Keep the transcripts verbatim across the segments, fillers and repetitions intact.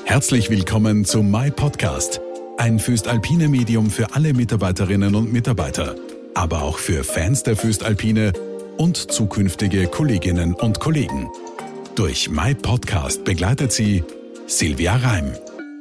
Herzlich willkommen zum My Podcast, ein Voestalpine Medium für alle Mitarbeiterinnen und Mitarbeiter, aber auch für Fans der Voestalpine und zukünftige Kolleginnen und Kollegen. Durch My Podcast begleitet sie Silvia Reim.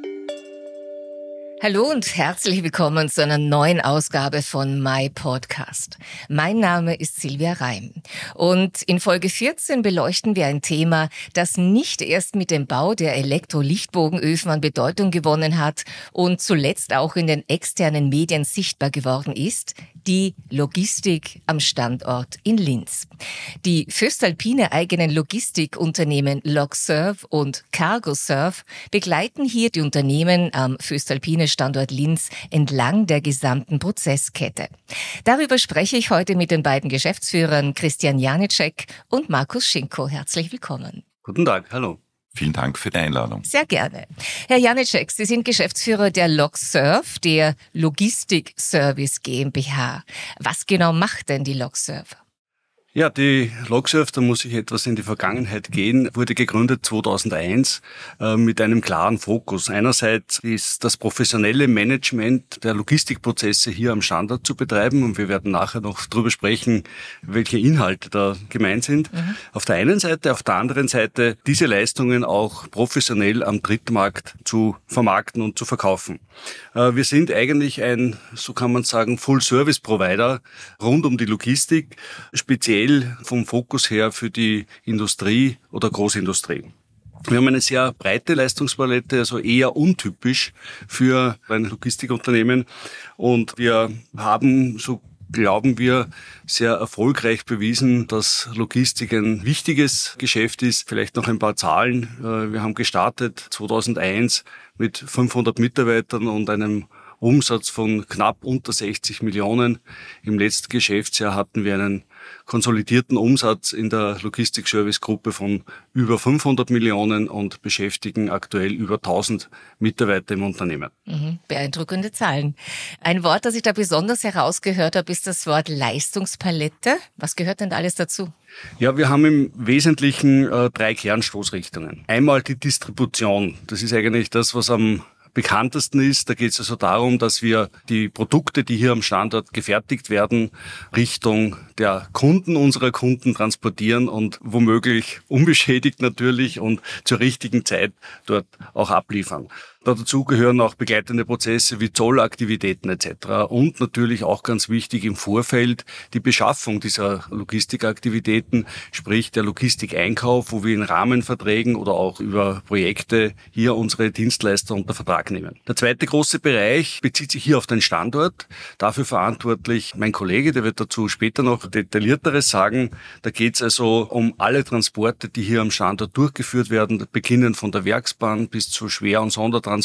Hallo und herzlich willkommen zu einer neuen Ausgabe von My Podcast. Mein Name ist Silvia Reim und in Folge vierzehn beleuchten wir ein Thema, das nicht erst mit dem Bau der Elektrolichtbogenöfen an Bedeutung gewonnen hat und zuletzt auch in den externen Medien sichtbar geworden ist, die Logistik am Standort in Linz. Die Voestalpine eigenen Logistikunternehmen Logserv und Cargoserv begleiten hier die Unternehmen am Voestalpine Standort Linz entlang der gesamten Prozesskette. Darüber spreche ich heute mit den beiden Geschäftsführern Christian Janicek und Markus Schinko. Herzlich willkommen. Guten Tag, hallo. Vielen Dank für die Einladung. Sehr gerne. Herr Janicek, Sie sind Geschäftsführer der Logserv, der Logistik-Service GmbH. Was genau macht denn die Logserv? Ja, die Logserv, da muss ich etwas in die Vergangenheit gehen, wurde gegründet zweitausendeins äh, mit einem klaren Fokus. Einerseits ist das professionelle Management der Logistikprozesse hier am Standort zu betreiben und wir werden nachher noch darüber sprechen, welche Inhalte da gemeint sind. Mhm. Auf der einen Seite, auf der anderen Seite diese Leistungen auch professionell am Drittmarkt zu vermarkten und zu verkaufen. Äh, wir sind eigentlich ein, so kann man sagen, Full-Service-Provider rund um die Logistik, speziell vom Fokus her für die Industrie oder Großindustrie. Wir haben eine sehr breite Leistungspalette, also eher untypisch für ein Logistikunternehmen. Und wir haben, so glauben wir, sehr erfolgreich bewiesen, dass Logistik ein wichtiges Geschäft ist. Vielleicht noch ein paar Zahlen. Wir haben gestartet zweitausendeins mit fünfhundert Mitarbeitern und einem Umsatz von knapp unter sechzig Millionen. Im letzten Geschäftsjahr hatten wir einen konsolidierten Umsatz in der Logistik-Service-Gruppe von über fünfhundert Millionen und beschäftigen aktuell über tausend Mitarbeiter im Unternehmen. Mhm, beeindruckende Zahlen. Ein Wort, das ich da besonders herausgehört habe, ist das Wort Leistungspalette. Was gehört denn da alles dazu? Ja, wir haben im Wesentlichen äh, drei Kernstoßrichtungen. Einmal die Distribution. Das ist eigentlich das, was am bekanntesten ist. Da geht es also darum, dass wir die Produkte, die hier am Standort gefertigt werden, Richtung der Kunden unserer Kunden transportieren und womöglich unbeschädigt natürlich und zur richtigen Zeit dort auch abliefern. Dazu gehören auch begleitende Prozesse wie Zollaktivitäten et cetera. Und natürlich auch ganz wichtig im Vorfeld die Beschaffung dieser Logistikaktivitäten, sprich der Logistikeinkauf, wo wir in Rahmenverträgen oder auch über Projekte hier unsere Dienstleister unter Vertrag nehmen. Der zweite große Bereich bezieht sich hier auf den Standort. Dafür verantwortlich mein Kollege, der wird dazu später noch detaillierteres sagen. Da geht es also um alle Transporte, die hier am Standort durchgeführt werden, beginnend von der Werksbahn bis zu Schwer- und Sondertransporten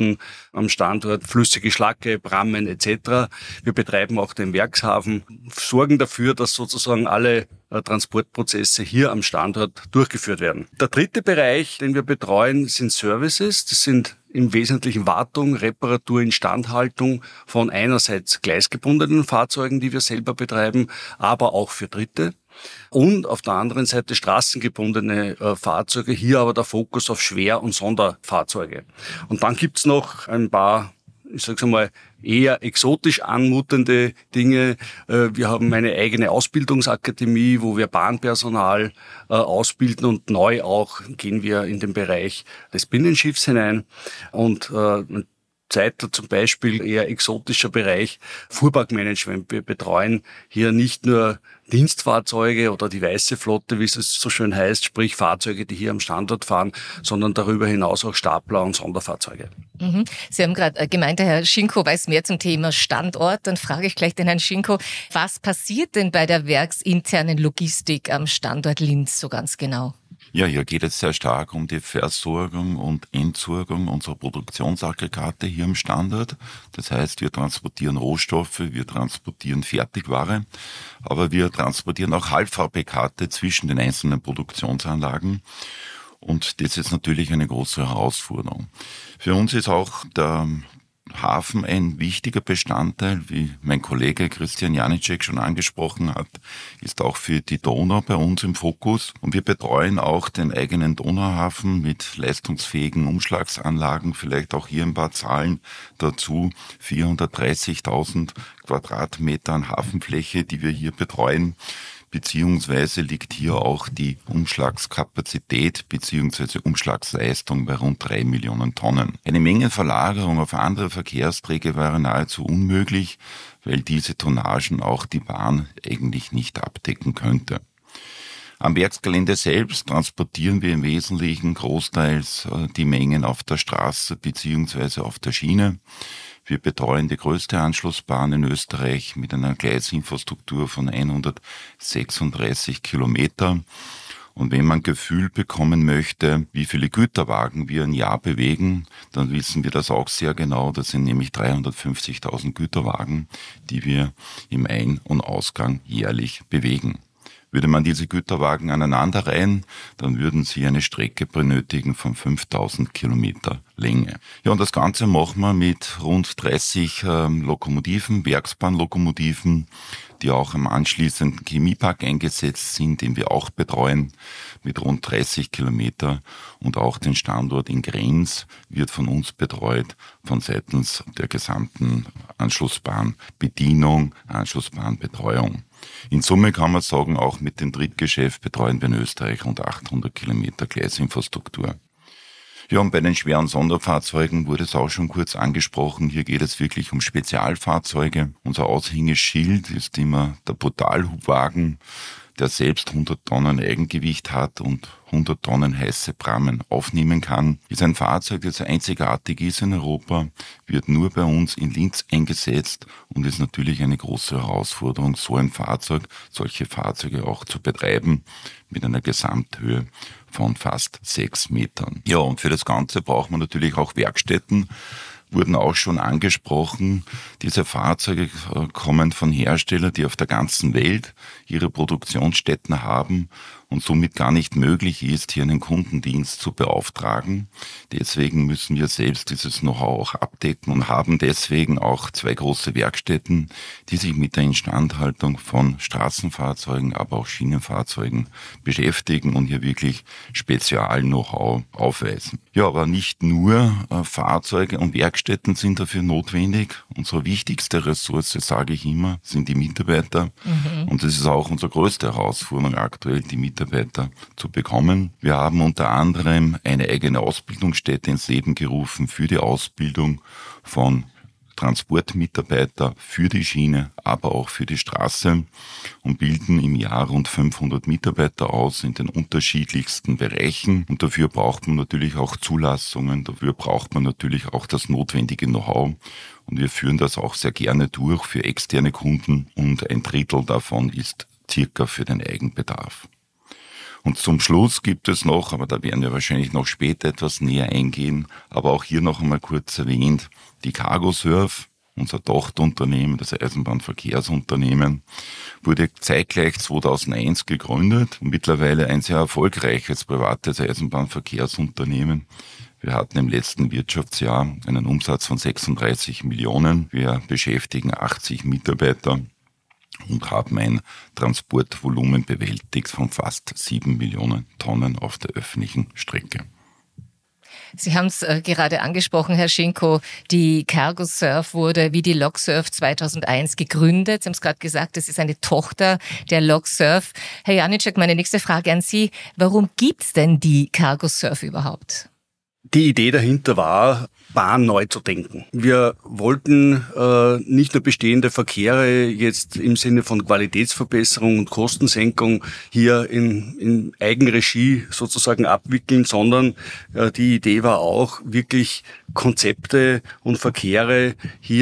am Standort, flüssige Schlacke, Brammen et cetera. Wir betreiben auch den Werkshafen, sorgen dafür, dass sozusagen alle Transportprozesse hier am Standort durchgeführt werden. Der dritte Bereich, den wir betreuen, sind Services. Das sind im Wesentlichen Wartung, Reparatur, Instandhaltung von einerseits gleisgebundenen Fahrzeugen, die wir selber betreiben, aber auch für Dritte. Und auf der anderen Seite straßengebundene äh, Fahrzeuge, hier aber der Fokus auf Schwer- und Sonderfahrzeuge. Und dann gibt's noch ein paar, ich sag's einmal, eher exotisch anmutende Dinge. Äh, wir haben eine eigene Ausbildungsakademie, wo wir Bahnpersonal äh, ausbilden und neu auch gehen wir in den Bereich des Binnenschiffs hinein und äh, Zweiter zum Beispiel eher exotischer Bereich, Fuhrparkmanagement. Wir betreuen hier nicht nur Dienstfahrzeuge oder die weiße Flotte, wie es so schön heißt, sprich Fahrzeuge, die hier am Standort fahren, sondern darüber hinaus auch Stapler und Sonderfahrzeuge. Mhm. Sie haben gerade gemeint, der Herr Schinko weiß mehr zum Thema Standort. Dann frage ich gleich den Herrn Schinko, was passiert denn bei der werksinternen Logistik am Standort Linz so ganz genau? Ja, hier geht es sehr stark um die Versorgung und Entsorgung unserer Produktionsaggregate hier am Standort. Das heißt, wir transportieren Rohstoffe, wir transportieren Fertigware, aber wir transportieren auch Halbfabrikate zwischen den einzelnen Produktionsanlagen. Und das ist natürlich eine große Herausforderung. Für uns ist auch der Hafen ein wichtiger Bestandteil, wie mein Kollege Christian Janicek schon angesprochen hat, ist auch für die Donau bei uns im Fokus. Und wir betreuen auch den eigenen Donauhafen mit leistungsfähigen Umschlagsanlagen, vielleicht auch hier ein paar Zahlen dazu. vierhundertdreißigtausend Quadratmetern Hafenfläche, die wir hier betreuen. Beziehungsweise liegt hier auch die Umschlagskapazität beziehungsweise Umschlagsleistung bei rund drei Millionen Tonnen. Eine Mengenverlagerung auf andere Verkehrsträger wäre nahezu unmöglich, weil diese Tonnagen auch die Bahn eigentlich nicht abdecken könnte. Am Werksgelände selbst transportieren wir im Wesentlichen großteils die Mengen auf der Straße beziehungsweise auf der Schiene. Wir betreuen die größte Anschlussbahn in Österreich mit einer Gleisinfrastruktur von hundertsechsunddreißig Kilometer. Und wenn man ein Gefühl bekommen möchte, wie viele Güterwagen wir im Jahr bewegen, dann wissen wir das auch sehr genau. Das sind nämlich dreihundertfünfzigtausend Güterwagen, die wir im Ein- und Ausgang jährlich bewegen. Würde man diese Güterwagen aneinanderreihen, dann würden sie eine Strecke benötigen von fünftausend Kilometer Länge. Ja, und das Ganze machen wir mit rund dreißig ähm, Lokomotiven, Werksbahnlokomotiven, die auch am anschließenden Chemiepark eingesetzt sind, den wir auch betreuen, mit rund dreißig Kilometer. Und auch den Standort in Grenz wird von uns betreut, von seitens der gesamten Anschlussbahnbedienung, Anschlussbahnbetreuung. In Summe kann man sagen, auch mit dem Drittgeschäft betreuen wir in Österreich rund achthundert Kilometer Gleisinfrastruktur. Ja, und bei den schweren Sonderfahrzeugen wurde es auch schon kurz angesprochen. Hier geht es wirklich um Spezialfahrzeuge. Unser Aushängeschild ist immer der Portalhubwagen, der selbst hundert Tonnen Eigengewicht hat und hundert Tonnen heiße Prammen aufnehmen kann. Ist ein Fahrzeug, das einzigartig ist in Europa, wird nur bei uns in Linz eingesetzt und ist natürlich eine große Herausforderung, so ein Fahrzeug, solche Fahrzeuge auch zu betreiben, mit einer Gesamthöhe von fast sechs Metern. Ja, und für das Ganze braucht man natürlich auch Werkstätten, wurden auch schon angesprochen. Diese Fahrzeuge kommen von Herstellern, die auf der ganzen Welt ihre Produktionsstätten haben und somit gar nicht möglich ist, hier einen Kundendienst zu beauftragen. Deswegen müssen wir selbst dieses Know-how auch abdecken und haben deswegen auch zwei große Werkstätten, die sich mit der Instandhaltung von Straßenfahrzeugen, aber auch Schienenfahrzeugen beschäftigen und hier wirklich Spezial-Know-how aufweisen. Ja, aber nicht nur äh, Fahrzeuge und Werkstätten sind dafür notwendig. Unsere wichtigste Ressource, sage ich immer, sind die Mitarbeiter. Mhm. Und das ist auch unsere größte Herausforderung aktuell, die Mitarbeiter zu bekommen. Wir haben unter anderem eine eigene Ausbildungsstätte ins Leben gerufen für die Ausbildung von Transportmitarbeiter für die Schiene, aber auch für die Straße und bilden im Jahr rund fünfhundert Mitarbeiter aus in den unterschiedlichsten Bereichen. Und dafür braucht man natürlich auch Zulassungen, dafür braucht man natürlich auch das notwendige Know-how. Und wir führen das auch sehr gerne durch für externe Kunden und ein Drittel davon ist circa für den Eigenbedarf. Und zum Schluss gibt es noch, aber da werden wir wahrscheinlich noch später etwas näher eingehen, aber auch hier noch einmal kurz erwähnt, die Cargosurf, unser Tochterunternehmen, das Eisenbahnverkehrsunternehmen, wurde zeitgleich zweitausendeins gegründet und mittlerweile ein sehr erfolgreiches privates Eisenbahnverkehrsunternehmen. Wir hatten im letzten Wirtschaftsjahr einen Umsatz von sechsunddreißig Millionen. Wir beschäftigen achtzig Mitarbeiter und haben ein Transportvolumen bewältigt von fast sieben Millionen Tonnen auf der öffentlichen Strecke. Sie haben es äh, gerade angesprochen, Herr Schinko, die Cargosurf wurde wie die Loksurf zweitausendeins gegründet. Sie haben es gerade gesagt, das ist eine Tochter der Loksurf. Herr Janicek, meine nächste Frage an Sie. Warum gibt's denn die Cargosurf überhaupt? Die Idee dahinter war, Bahn neu zu denken. Wir wollten äh, nicht nur bestehende Verkehre jetzt im Sinne von Qualitätsverbesserung und Kostensenkung hier in, in Eigenregie sozusagen abwickeln, sondern äh, die Idee war auch, wirklich Konzepte und Verkehre hier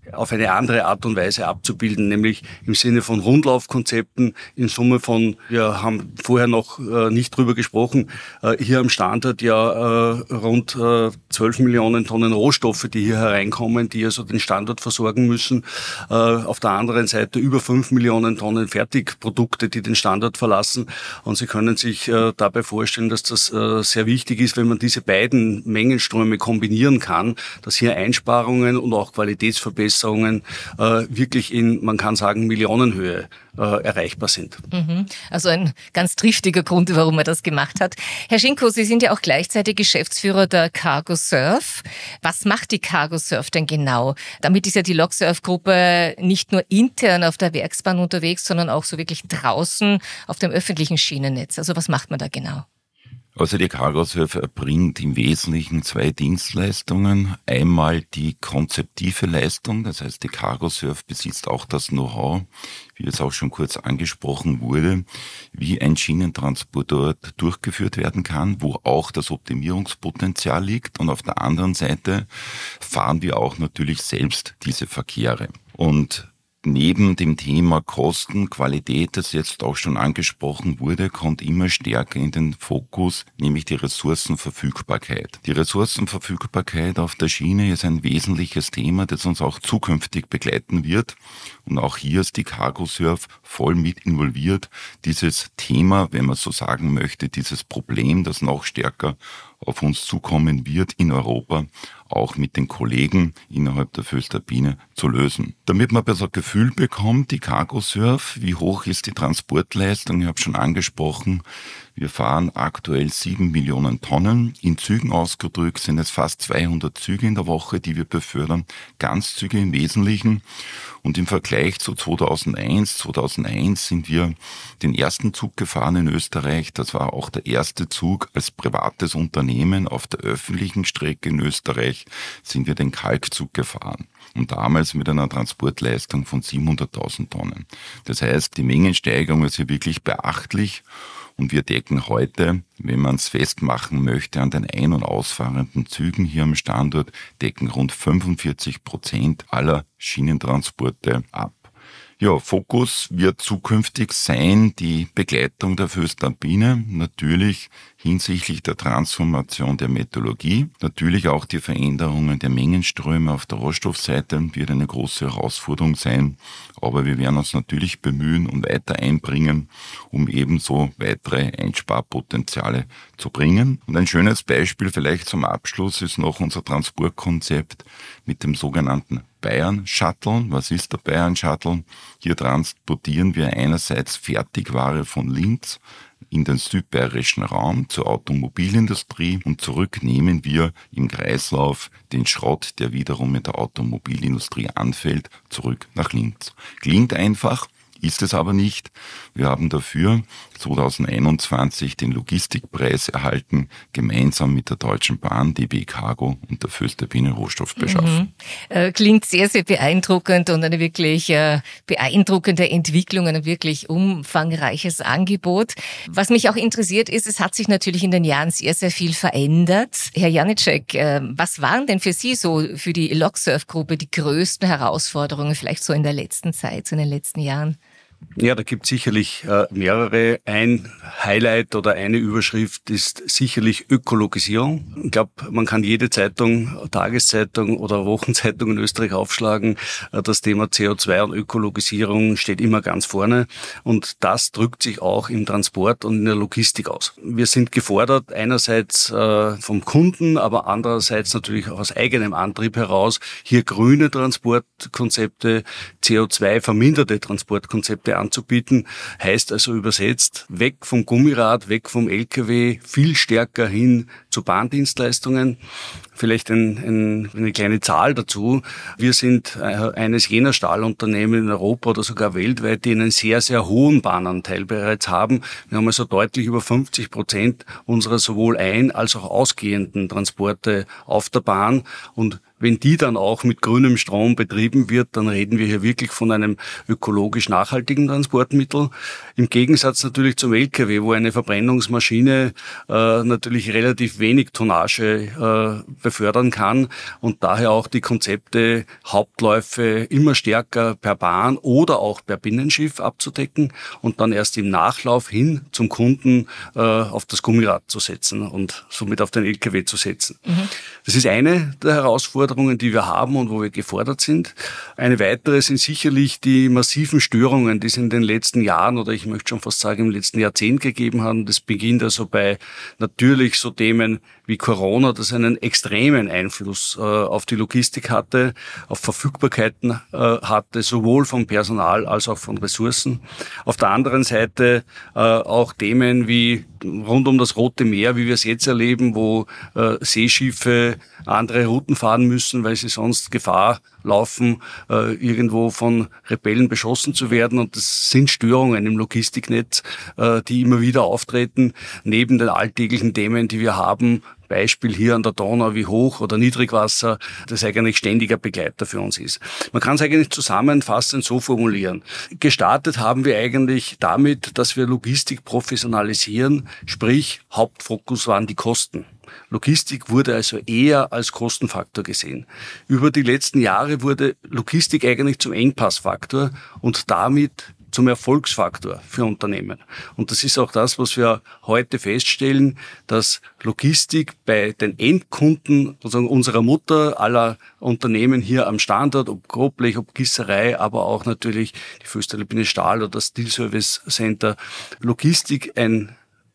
auf eine andere Art und Weise abzubilden, nämlich im Sinne von Rundlaufkonzepten, in Summe von, wir haben vorher noch äh, nicht drüber gesprochen, äh, hier am Standort ja äh, rund äh, zwölf Millionen Tonnen Rohstoffe, die hier hereinkommen, die also den Standort versorgen müssen. Äh, auf der anderen Seite über fünf Millionen Tonnen Fertigprodukte, die den Standort verlassen. Und Sie können sich äh, dabei vorstellen, dass das äh, sehr wichtig ist, wenn man diese beiden Mengenströme kombinieren kann, dass hier Einsparungen und auch Qualitätsverbesserungen äh, wirklich in, man kann sagen, Millionenhöhe äh, erreichbar sind. Mhm. Also ein ganz triftiger Grund, warum er das gemacht hat. Herr Schinko, Sie sind ja auch gleichzeitig Geschäftsführer der Cargosurf. Was macht die Cargosurf denn genau? Damit ist ja die Logsurf-Gruppe nicht nur intern auf der Werksbahn unterwegs, sondern auch so wirklich draußen auf dem öffentlichen Schienennetz. Also was macht man da genau? Also die Cargosurf erbringt im Wesentlichen zwei Dienstleistungen. Einmal die konzeptive Leistung, das heißt die Cargosurf besitzt auch das Know-how, wie es auch schon kurz angesprochen wurde, wie ein Schienentransport dort durchgeführt werden kann, wo auch das Optimierungspotenzial liegt. Und auf der anderen Seite fahren wir auch natürlich selbst diese Verkehre. Und neben dem Thema Kosten, Qualität, das jetzt auch schon angesprochen wurde, kommt immer stärker in den Fokus, nämlich die Ressourcenverfügbarkeit. Die Ressourcenverfügbarkeit auf der Schiene ist ein wesentliches Thema, das uns auch zukünftig begleiten wird. Und auch hier ist die Cargosurf voll mit involviert, dieses Thema, wenn man so sagen möchte, dieses Problem, das noch stärker auf uns zukommen wird in Europa, auch mit den Kollegen innerhalb der voestalpine zu lösen. Damit man besser Gefühl bekommt, die Cargosurf, wie hoch ist die Transportleistung? Ich habe schon angesprochen, wir fahren aktuell sieben Millionen Tonnen. In Zügen ausgedrückt sind es fast zweihundert Züge in der Woche, die wir befördern, Ganzzüge im Wesentlichen. Und im Vergleich zu zweitausendeins, zweitausendeins sind wir den ersten Zug gefahren in Österreich. Das war auch der erste Zug als privates Unternehmen auf der öffentlichen Strecke in Österreich, sind wir den Kalkzug gefahren. Und damals mit einer Transportleistung von siebenhunderttausend Tonnen. Das heißt, die Mengensteigerung ist hier wirklich beachtlich. Und wir decken heute, wenn man es festmachen möchte, an den ein- und ausfahrenden Zügen hier am Standort, decken rund fünfundvierzig Prozent aller Schienentransporte ab. Ja, Fokus wird zukünftig sein die Begleitung der voestalpine, natürlich hinsichtlich der Transformation der Metallurgie, natürlich auch die Veränderungen der Mengenströme auf der Rohstoffseite wird eine große Herausforderung sein, aber wir werden uns natürlich bemühen und weiter einbringen, um ebenso weitere Einsparpotenziale zu bringen. Und ein schönes Beispiel vielleicht zum Abschluss ist noch unser Transportkonzept mit dem sogenannten Bayern Shuttle. Was ist der Bayern Shuttle? Hier transportieren wir einerseits Fertigware von Linz in den südbayerischen Raum zur Automobilindustrie und zurück nehmen wir im Kreislauf den Schrott, der wiederum in der Automobilindustrie anfällt, zurück nach Linz. Klingt einfach, ist es aber nicht. Wir haben dafür zweitausendeinundzwanzig den Logistikpreis erhalten, gemeinsam mit der Deutschen Bahn, D B Cargo und der voestalpine Rohstoffbeschaffung. Mhm. Äh, klingt sehr, sehr beeindruckend und eine wirklich äh, beeindruckende Entwicklung, ein wirklich umfangreiches Angebot. Was mich auch interessiert ist, es hat sich natürlich in den Jahren sehr, sehr viel verändert. Herr Janicek, äh, was waren denn für Sie so, für die Logsurf-Gruppe die größten Herausforderungen, vielleicht so in der letzten Zeit, so in den letzten Jahren? Ja, da gibt es sicherlich äh, mehrere. Ein Highlight oder eine Überschrift ist sicherlich Ökologisierung. Ich glaube, man kann jede Zeitung, Tageszeitung oder Wochenzeitung in Österreich aufschlagen. Äh, das Thema C O zwei und Ökologisierung steht immer ganz vorne. Und das drückt sich auch im Transport und in der Logistik aus. Wir sind gefordert, einerseits äh, vom Kunden, aber andererseits natürlich auch aus eigenem Antrieb heraus, hier grüne Transportkonzepte, C O zwei verminderte Transportkonzepte anzubieten, heißt also übersetzt, weg vom Gummirad, weg vom L K W, viel stärker hin zu Bahndienstleistungen. Vielleicht ein, ein, eine kleine Zahl dazu. Wir sind eines jener Stahlunternehmen in Europa oder sogar weltweit, die einen sehr, sehr hohen Bahnanteil bereits haben. Wir haben also deutlich über fünfzig Prozent unserer sowohl ein- als auch ausgehenden Transporte auf der Bahn. Und wenn die dann auch mit grünem Strom betrieben wird, dann reden wir hier wirklich von einem ökologisch nachhaltigen Transportmittel. Im Gegensatz natürlich zum L K W, wo eine Verbrennungsmaschine äh, natürlich relativ wenig Tonnage äh, befördern kann und daher auch die Konzepte, Hauptläufe immer stärker per Bahn oder auch per Binnenschiff abzudecken und dann erst im Nachlauf hin zum Kunden äh, auf das Gummirad zu setzen und somit auf den L K W zu setzen. Mhm. Das ist eine der Herausforderungen, die wir haben und wo wir gefordert sind. Eine weitere sind sicherlich die massiven Störungen, die es in den letzten Jahren oder ich möchte schon fast sagen im letzten Jahrzehnt gegeben haben. Das beginnt also bei natürlich so Themen wie Corona, das einen extremen Einfluss äh, auf die Logistik hatte, auf Verfügbarkeiten äh, hatte, sowohl vom Personal als auch von Ressourcen. Auf der anderen Seite äh, auch Themen wie rund um das Rote Meer, wie wir es jetzt erleben, wo äh, Seeschiffe andere Routen fahren müssen, weil sie sonst Gefahr laufen, äh, irgendwo von Rebellen beschossen zu werden. Und das sind Störungen im Logistiknetz, äh, die immer wieder auftreten, neben den alltäglichen Themen, die wir haben. Beispiel hier an der Donau wie Hoch- oder Niedrigwasser, das eigentlich ständiger Begleiter für uns ist. Man kann es eigentlich zusammenfassend so formulieren. Gestartet haben wir eigentlich damit, dass wir Logistik professionalisieren, sprich Hauptfokus waren die Kosten. Logistik wurde also eher als Kostenfaktor gesehen. Über die letzten Jahre wurde Logistik eigentlich zum Engpassfaktor und damit zum Erfolgsfaktor für Unternehmen. Und das ist auch das, was wir heute feststellen, dass Logistik bei den Endkunden, sozusagen unserer Mutter aller Unternehmen hier am Standort, ob Grobblech, ob Gießerei, aber auch natürlich die Voestalpine Stahl oder das Steel Service Center, Logistik ein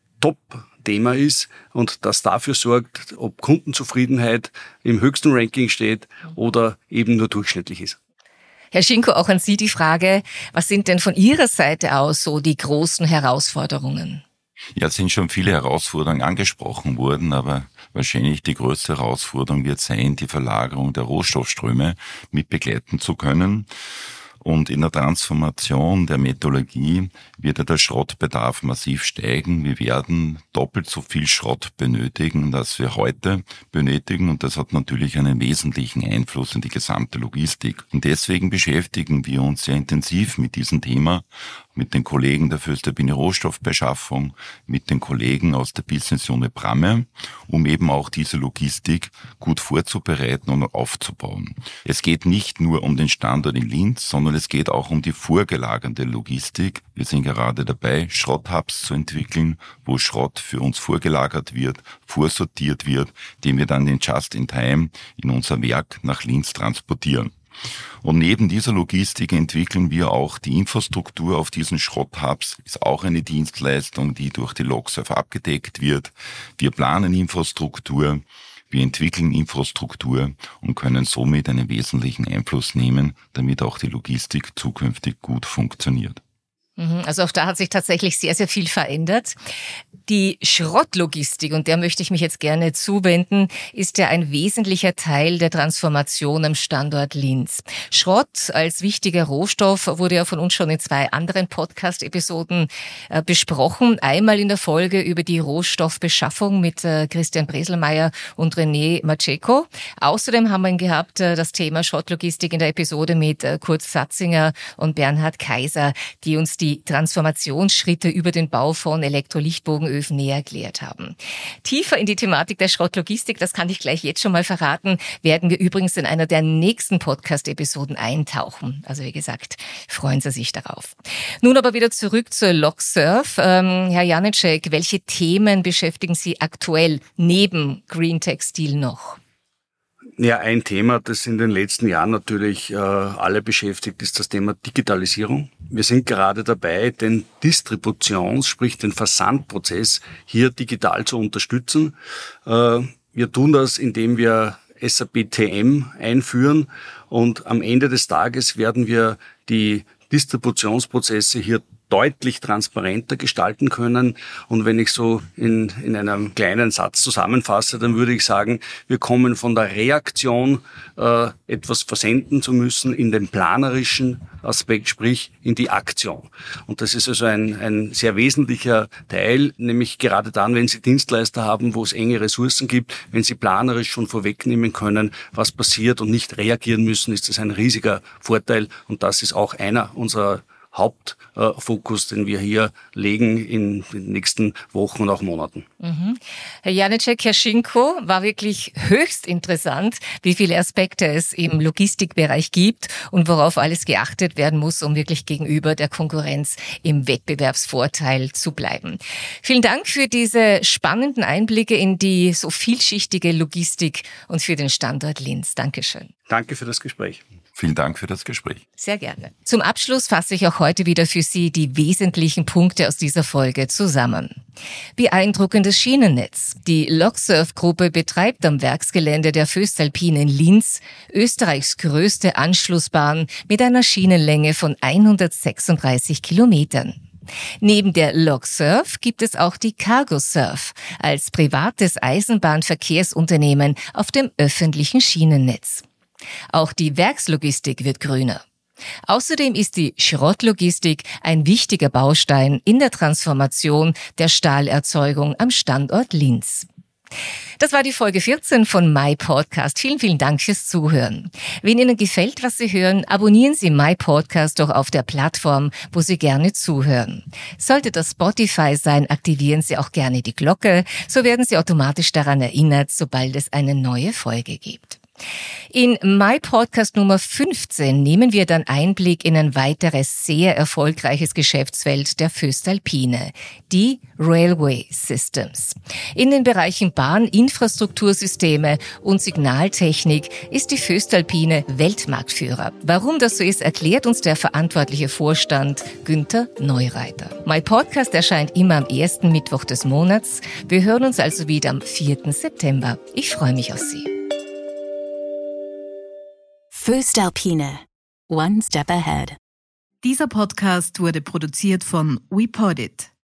Top-Thema ist und das dafür sorgt, ob Kundenzufriedenheit im höchsten Ranking steht oder eben nur durchschnittlich ist. Herr Schinko, auch an Sie die Frage, was sind denn von Ihrer Seite aus so die großen Herausforderungen? Ja, es sind schon viele Herausforderungen angesprochen worden, aber wahrscheinlich die größte Herausforderung wird sein, die Verlagerung der Rohstoffströme mit begleiten zu können. Und in der Transformation der Metallurgie wird ja der Schrottbedarf massiv steigen. Wir werden doppelt so viel Schrott benötigen, als wir heute benötigen. Und das hat natürlich einen wesentlichen Einfluss in die gesamte Logistik. Und deswegen beschäftigen wir uns sehr intensiv mit diesem Thema, mit den Kollegen der Voestalpine Rohstoffbeschaffung, mit den Kollegen aus der Business Unit Bramme, um eben auch diese Logistik gut vorzubereiten und aufzubauen. Es geht nicht nur um den Standort in Linz, sondern es geht auch um die vorgelagerte Logistik. Wir sind gerade dabei, Schrotthubs zu entwickeln, wo Schrott für uns vorgelagert wird, vorsortiert wird, den wir dann in Just in Time in unser Werk nach Linz transportieren. Und neben dieser Logistik entwickeln wir auch die Infrastruktur auf diesen Schrotthubs. Ist auch eine Dienstleistung, die durch die Logserve abgedeckt wird. Wir planen Infrastruktur, wir entwickeln Infrastruktur und können somit einen wesentlichen Einfluss nehmen, damit auch die Logistik zukünftig gut funktioniert. Also auch da hat sich tatsächlich sehr, sehr viel verändert. Die Schrottlogistik, und der möchte ich mich jetzt gerne zuwenden, ist ja ein wesentlicher Teil der Transformation am Standort Linz. Schrott als wichtiger Rohstoff wurde ja von uns schon in zwei anderen Podcast-Episoden äh, besprochen. Einmal in der Folge über die Rohstoffbeschaffung mit äh, Christian Breselmeier und René Maceco. Außerdem haben wir gehabt äh, das Thema Schrottlogistik in der Episode mit äh, Kurt Satzinger und Bernhard Kaiser, die uns die die Transformationsschritte über den Bau von Elektrolichtbogenöfen näher erklärt haben. Tiefer in die Thematik der Schrottlogistik, das kann ich gleich jetzt schon mal verraten, werden wir übrigens in einer der nächsten Podcast-Episoden eintauchen. Also wie gesagt, freuen Sie sich darauf. Nun aber wieder zurück zur Logserve. Ähm, Herr Janicek, welche Themen beschäftigen Sie aktuell neben Green Textil noch? Ja, ein Thema, das in den letzten Jahren natürlich äh, alle beschäftigt, ist das Thema Digitalisierung. Wir sind gerade dabei, den Distributions-, sprich den Versandprozess hier digital zu unterstützen. Äh, wir tun das, indem wir S A P T M einführen und am Ende des Tages werden wir die Distributionsprozesse hier deutlich transparenter gestalten können. Und wenn ich so in, in einem kleinen Satz zusammenfasse, dann würde ich sagen, wir kommen von der Reaktion, äh, etwas versenden zu müssen, in den planerischen Aspekt, sprich in die Aktion. Und das ist also ein, ein sehr wesentlicher Teil, nämlich gerade dann, wenn Sie Dienstleister haben, wo es enge Ressourcen gibt, wenn Sie planerisch schon vorwegnehmen können, was passiert und nicht reagieren müssen, ist das ein riesiger Vorteil. Und das ist auch einer unserer Hauptfokus, den wir hier legen in den nächsten Wochen und auch Monaten. Mhm. Herr Janicek, Herr Schinko, war wirklich höchst interessant, wie viele Aspekte es im Logistikbereich gibt und worauf alles geachtet werden muss, um wirklich gegenüber der Konkurrenz im Wettbewerbsvorteil zu bleiben. Vielen Dank für diese spannenden Einblicke in die so vielschichtige Logistik und für den Standort Linz. Dankeschön. Danke für das Gespräch. Vielen Dank für das Gespräch. Sehr gerne. Zum Abschluss fasse ich auch heute wieder für Sie die wesentlichen Punkte aus dieser Folge zusammen. Beeindruckendes Schienennetz. Die Loksurf-Gruppe betreibt am Werksgelände der Voestalpine in Linz Österreichs größte Anschlussbahn mit einer Schienenlänge von hundertsechsunddreißig Kilometern. Neben der Loksurf gibt es auch die Cargosurf als privates Eisenbahnverkehrsunternehmen auf dem öffentlichen Schienennetz. Auch die Werkslogistik wird grüner. Außerdem ist die Schrottlogistik ein wichtiger Baustein in der Transformation der Stahlerzeugung am Standort Linz. Das war die Folge vierzehn von MyPodcast. Vielen, vielen Dank fürs Zuhören. Wenn Ihnen gefällt, was Sie hören, abonnieren Sie MyPodcast doch auf der Plattform, wo Sie gerne zuhören. Sollte das Spotify sein, aktivieren Sie auch gerne die Glocke, so werden Sie automatisch daran erinnert, sobald es eine neue Folge gibt. In MyPodcast Nummer fünfzehn nehmen wir dann Einblick in ein weiteres sehr erfolgreiches Geschäftsfeld der Voestalpine, die Railway Systems. In den Bereichen Bahninfrastruktursysteme und Signaltechnik ist die Voestalpine Weltmarktführer. Warum das so ist, erklärt uns der verantwortliche Vorstand Günther Neureiter. MyPodcast erscheint immer am ersten Mittwoch des Monats. Wir hören uns also wieder am vierten September. Ich freue mich auf Sie. Voestalpine. One step ahead. Dieser Podcast wurde produziert von WePodit.